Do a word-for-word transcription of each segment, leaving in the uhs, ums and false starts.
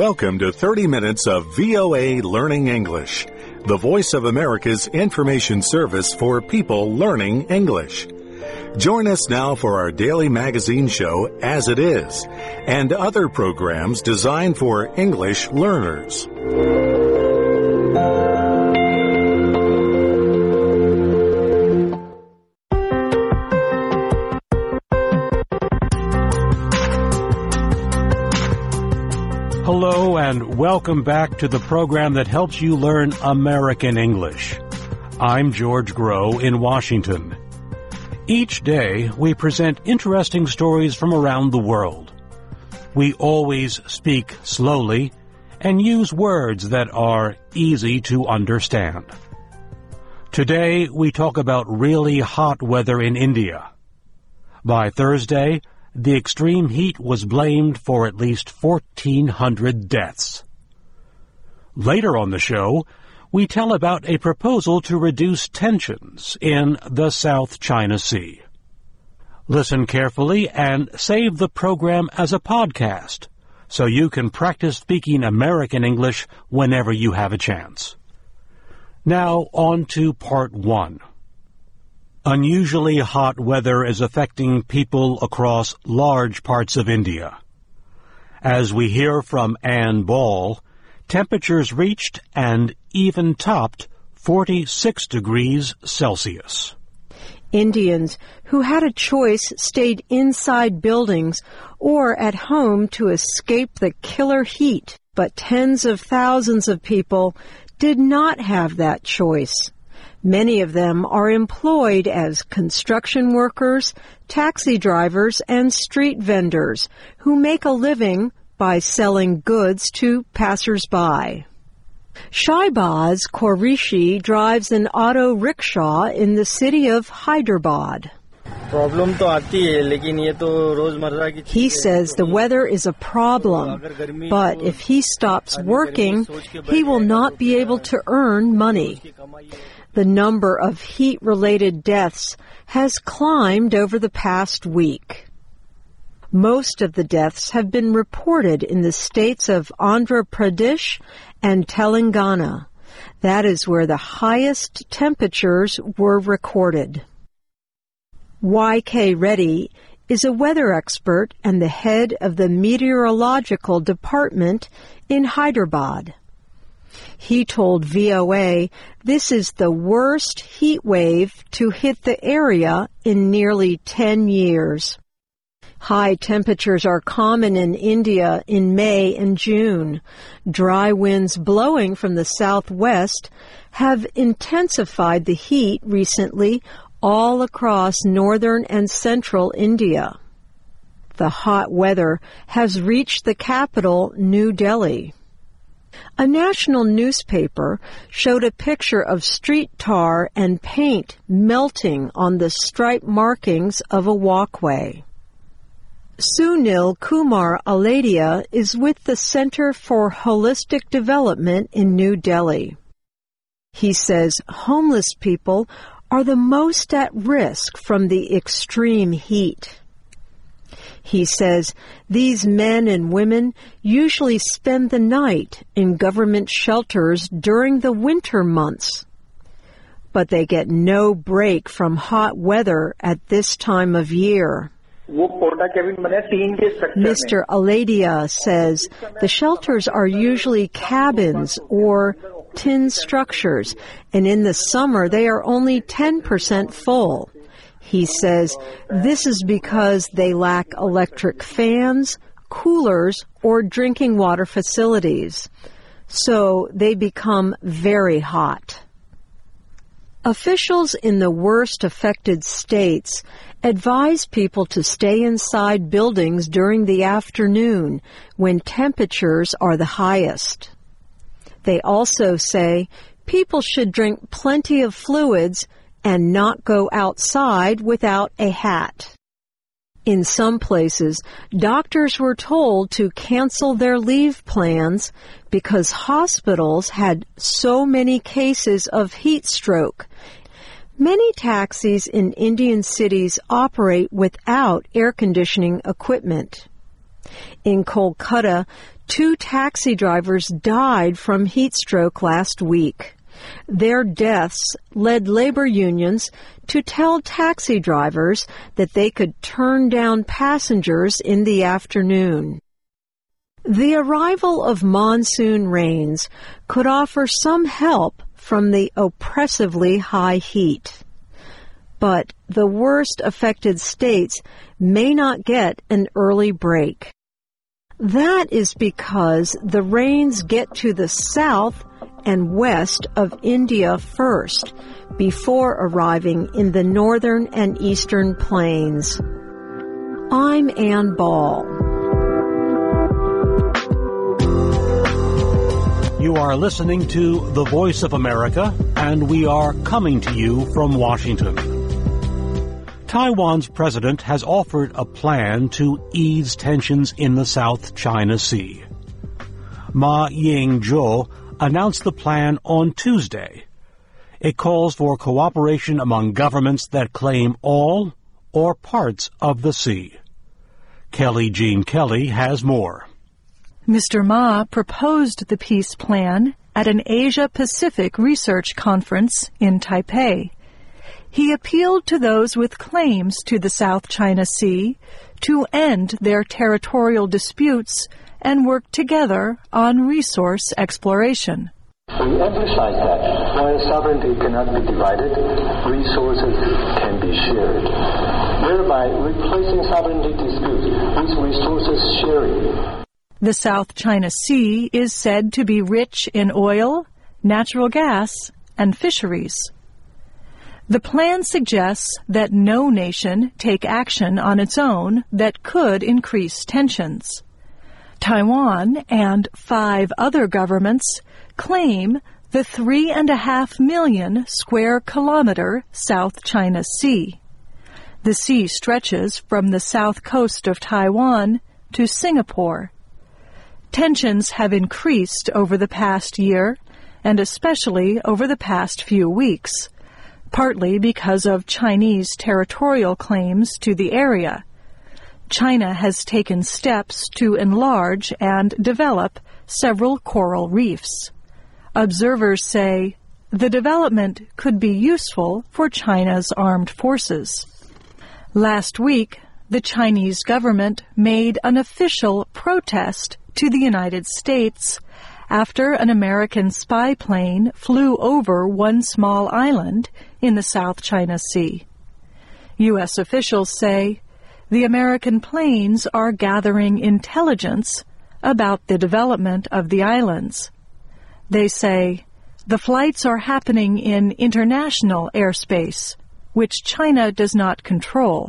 Welcome to thirty minutes of V O A Learning English, the voice of America's information service for people learning English. Join us now for our daily magazine show, As It Is, and other programs designed for English learners. Hello and welcome back to the program that helps you learn American English. I'm George Groh in Washington. Each day we present interesting stories from around the world. We always speak slowly and use words that are easy to understand. Today we talk about really hot weather in India. By Thursday, the extreme heat was blamed for at least fourteen hundred deaths. Later on the show, we tell about a proposal to reduce tensions in the South China Sea. Listen carefully and save the program as a podcast so you can practice speaking American English whenever you have a chance. Now on to part one. Unusually hot weather is affecting people across large parts of India. As we hear from Ann Ball, temperatures reached and even topped forty-six degrees Celsius. Indians who had a choice stayed inside buildings or at home to escape the killer heat, but tens of thousands of people did not have that choice. Many of them are employed as construction workers, taxi drivers, and street vendors who make a living by selling goods to passers-by. Shahbaz Qureshi drives an auto rickshaw in the city of Hyderabad. He says the weather is a problem, but if he stops working, he will not be able to earn money. The number of heat-related deaths has climbed over the past week. Most of the deaths have been reported in the states of Andhra Pradesh and Telangana. That is where the highest temperatures were recorded. Y K Reddy is a weather expert and the head of the meteorological department in Hyderabad. He told V O A this is the worst heat wave to hit the area in nearly ten years. High temperatures are common in India in May and June. Dry winds blowing from the southwest have intensified the heat recently all across northern and central India. The hot weather has reached the capital, New Delhi. A national newspaper showed a picture of street tar and paint melting on the stripe markings of a walkway. Sunil Kumar Aladia is with the Center for Holistic Development in New Delhi. He says homeless people are the most at risk from the extreme heat. He says these men and women usually spend the night in government shelters during the winter months. But they get no break from hot weather at this time of year. Mister Aladia says the shelters are usually cabins or tin structures, and in the summer they are only ten percent full. He says this is because they lack electric fans, coolers, or drinking water facilities. So they become very hot. Officials in the worst affected states advise people to stay inside buildings during the afternoon when temperatures are the highest. They also say people should drink plenty of fluids and not go outside without a hat. In some places, doctors were told to cancel their leave plans because hospitals had so many cases of heat stroke. Many taxis in Indian cities operate without air conditioning equipment. In Kolkata, Two taxi drivers died from heat stroke last week. Their deaths led labor unions to tell taxi drivers that they could turn down passengers in the afternoon. The arrival of monsoon rains could offer some help from the oppressively high heat. But the worst affected states may not get an early break. That is because the rains get to the south and west of India first, before arriving in the northern and eastern plains. I'm Ann Ball. You are listening to The Voice of America, and we are coming to you from Washington. Taiwan's president has offered a plan to ease tensions in the South China Sea. Ma Ying-jeou announced the plan on Tuesday. It calls for cooperation among governments that claim all or parts of the sea. Kelly Jean Kelly has more. Mister Ma proposed the peace plan at an Asia-Pacific research conference in Taipei. He appealed to those with claims to the South China Sea to end their territorial disputes and work together on resource exploration. We emphasize that while sovereignty cannot be divided, resources can be shared, thereby replacing sovereignty disputes with resources sharing. The South China Sea is said to be rich in oil, natural gas, and fisheries. The plan suggests that no nation take action on its own that could increase tensions. Taiwan and five other governments claim the three and a half million square kilometer South China Sea. The sea stretches from the south coast of Taiwan to Singapore. Tensions have increased over the past year, and especially over the past few weeks, partly because of Chinese territorial claims to the area. China has taken steps to enlarge and develop several coral reefs. Observers say the development could be useful for China's armed forces. Last week, the Chinese government made an official protest to the United States after an American spy plane flew over one small island in the South China Sea. U S officials say the American planes are gathering intelligence about the development of the islands. They say the flights are happening in international airspace, which China does not control.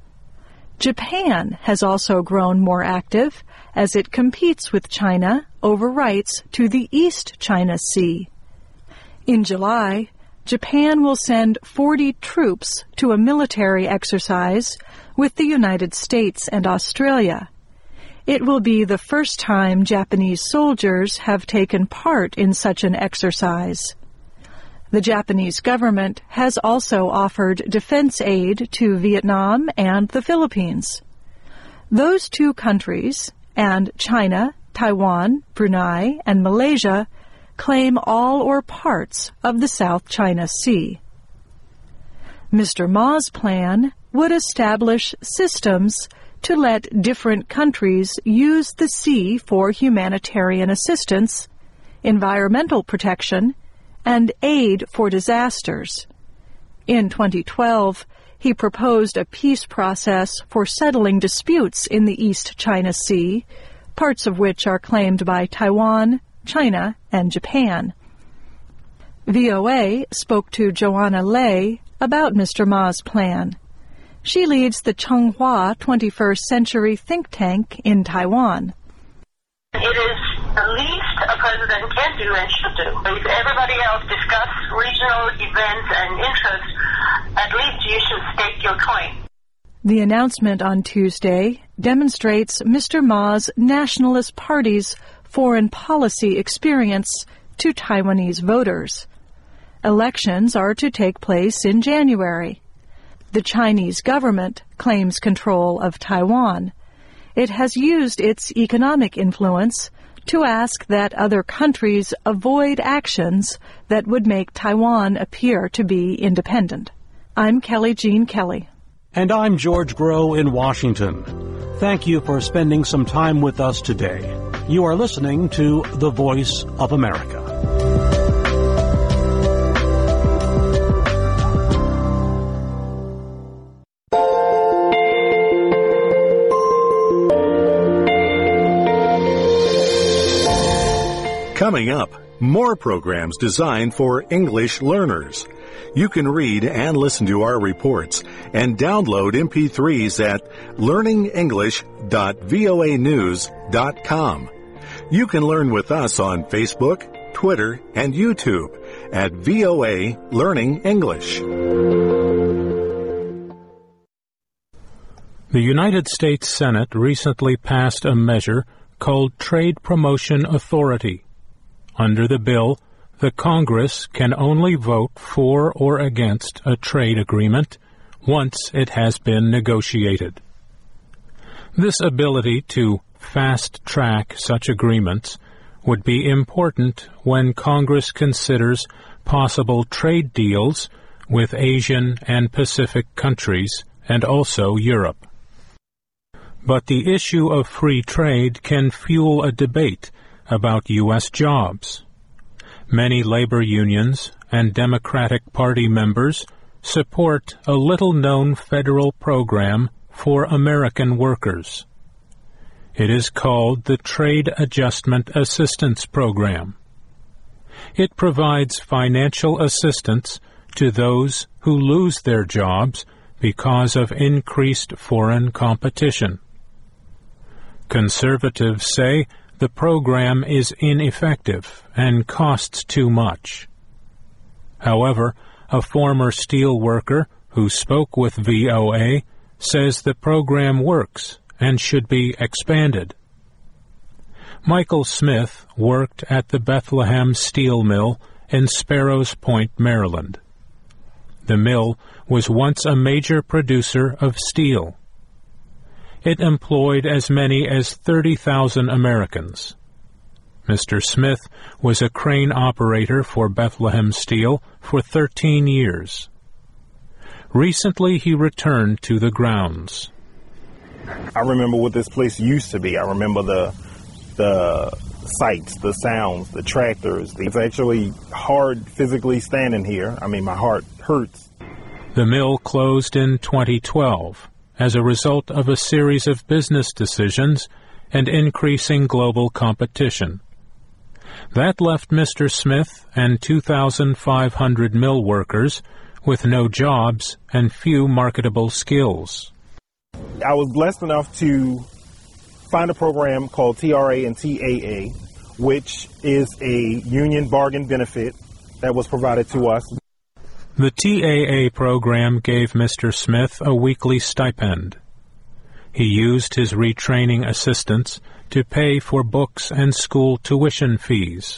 Japan has also grown more active as it competes with China over rights to the East China Sea. In July, Japan will send forty troops to a military exercise with the United States and Australia. It will be the first time Japanese soldiers have taken part in such an exercise. The Japanese government has also offered defense aid to Vietnam and the Philippines. Those two countries, and China, Taiwan, Brunei, and Malaysia, claim all or parts of the South China Sea. Mister Ma's plan would establish systems to let different countries use the sea for humanitarian assistance, environmental protection, and aid for disasters. In twenty twelve, he proposed a peace process for settling disputes in the East China Sea, parts of which are claimed by Taiwan, China, and Japan. V O A spoke to Joanna Lei about Mister Ma's plan. She leads the Changhua twenty-first Century think tank in Taiwan. It is the least a president can do and should do. If everybody else discuss regional events and interests, at least you should stake your claim. The announcement on Tuesday demonstrates Mister Ma's Nationalist Party's foreign policy experience to Taiwanese voters. Elections are to take place in January. The Chinese government claims control of Taiwan. It has used its economic influence to ask that other countries avoid actions that would make Taiwan appear to be independent. I'm Kelly Jean Kelly. And I'm George Grow in Washington. Thank you for spending some time with us today. You are listening to The Voice of America. Coming up, more programs designed for English learners. You can read and listen to our reports and download M P threes at learning english dot voa news dot com. You can learn with us on Facebook, Twitter, and YouTube at V O A Learning English. The United States Senate recently passed a measure called Trade Promotion Authority. Under the bill, the Congress can only vote for or against a trade agreement once it has been negotiated. This ability to fast-track such agreements would be important when Congress considers possible trade deals with Asian and Pacific countries and also Europe. But the issue of free trade can fuel a debate about U S jobs. Many labor unions and Democratic Party members support a little-known federal program for American workers. It is called the Trade Adjustment Assistance Program. It provides financial assistance to those who lose their jobs because of increased foreign competition. Conservatives say the program is ineffective and costs too much. However, a former steel worker who spoke with V O A says the program works and should be expanded. Michael Smith worked at the Bethlehem Steel Mill in Sparrows Point, Maryland. The mill was once a major producer of steel. It employed as many as thirty thousand Americans. Mister Smith was a crane operator for Bethlehem Steel for thirteen years. Recently, he returned to the grounds. I remember what this place used to be. I remember the the sights, the sounds, the tractors. It's actually hard physically standing here. I mean, my heart hurts. The mill closed in twenty twelve. As a result of a series of business decisions and increasing global competition. That left Mister Smith and two thousand five hundred mill workers with no jobs and few marketable skills. I was blessed enough to find a program called T R A and T A A, which is a union bargain benefit that was provided to us. The T A A program gave Mister Smith a weekly stipend. He used his retraining assistance to pay for books and school tuition fees.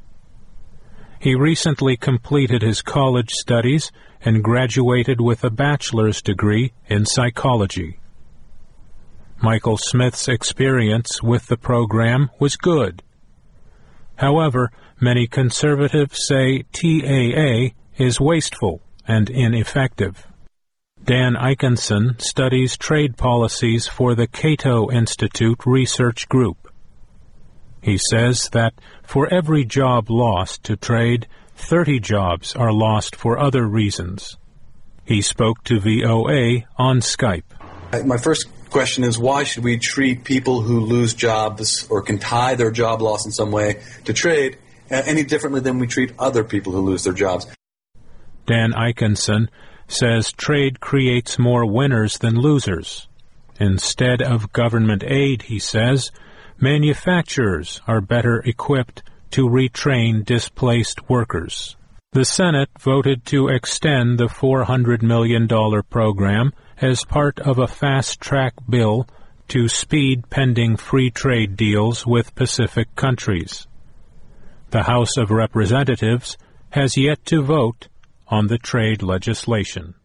He recently completed his college studies and graduated with a bachelor's degree in psychology. Michael Smith's experience with the program was good. However, many conservatives say T A A is wasteful and ineffective. Dan Ikenson studies trade policies for the Cato Institute Research Group. He says that for every job lost to trade, thirty jobs are lost for other reasons. He spoke to V O A on Skype. My first question is, why should we treat people who lose jobs or can tie their job loss in some way to trade any differently than we treat other people who lose their jobs? Dan Ikenson says trade creates more winners than losers. Instead of government aid, he says, manufacturers are better equipped to retrain displaced workers. The Senate voted to extend the four hundred million dollars program as part of a fast-track bill to speed pending free trade deals with Pacific countries. The House of Representatives has yet to vote on the trade legislation.